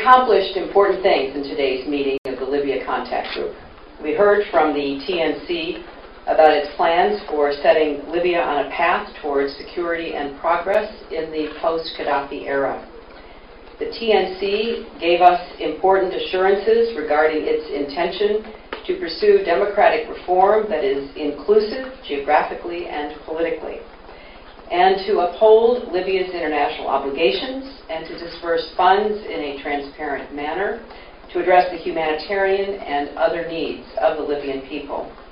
accomplished important things in today's meeting of the Libya Contact Group. We heard from the TNC about its plans for setting Libya on a path towards security and progress in the post-Gaddafi era. The TNC gave us important assurances regarding its intention to pursue democratic reform that is inclusive geographically and politically, and to uphold Libya's international obligations and to disperse funds in a transparent manner to address the humanitarian and other needs of the Libyan people.